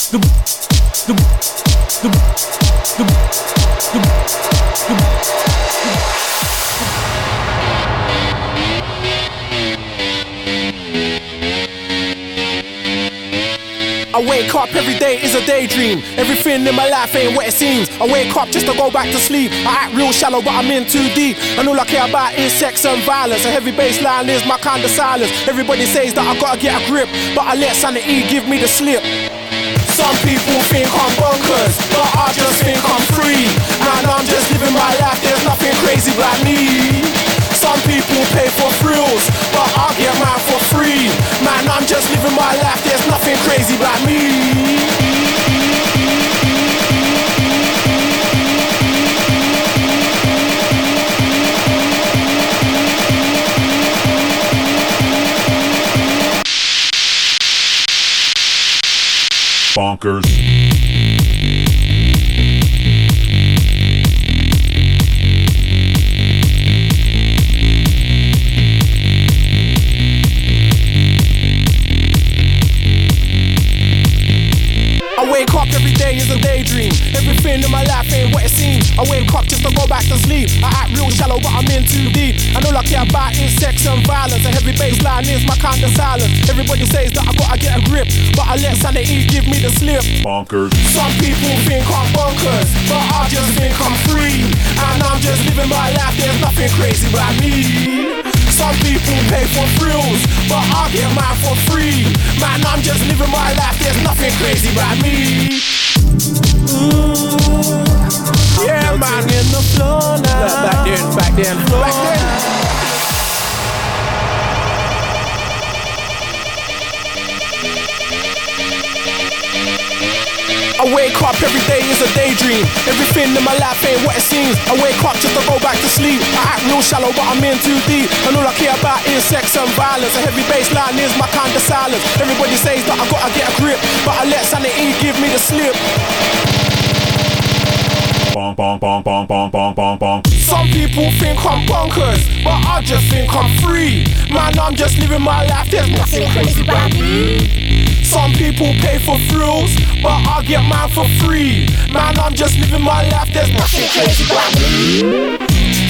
I wake up every day is a daydream. Everything in my life ain't what it seems. I wake up just to go back to sleep. I act real shallow but I'm in too deep. And all I care about is sex and violence. A heavy bass line is my kind of silence. Everybody says that I gotta get a grip, but I let sanity give me the slip. Some people think I'm bonkers, but I just think I'm free. Man, I'm just living my life, there's nothing crazy about me. Some people pay for thrills, but I get mine for free. Man, I'm just living my life, there's nothing crazy about me. Bonkers. I wake up every day is a daydream. Everything in my life ain't what it seems. I wake up just to go back to sleep. I act real shallow but I'm in too deep. And all I care about is sex and violence. A heavy bass line is my kind of silence. Everybody says that I gotta get a grip, but I let sanity give me the slip. Bonkers. Some people think I'm bonkers, but I just think I'm free. And I'm just living my life, there's nothing crazy about me. Some people pay for thrills, but I get mine for free. Man, I'm just living my life, there's nothing crazy about me. Yeah, man, in the floor now. Back then. I wake up every day is a daydream. Everything in my life ain't what it seems. I wake up just to go back to sleep. I act real shallow but I'm in too deep. And all I care about is sex and violence. A heavy bass line is my kind of silence. Everybody says that I gotta get a grip, but I let sanity give me the slip. Bonk, bonk, bonk, bonk, bonk, bonk, bonk, bonk. Some people think I'm bonkers, but I just think I'm free. Man, I'm just living my life, there's nothing crazy about me. Some people pay for thrills, but I get mine for free. Man, I'm just living my life, there's nothing crazy about me.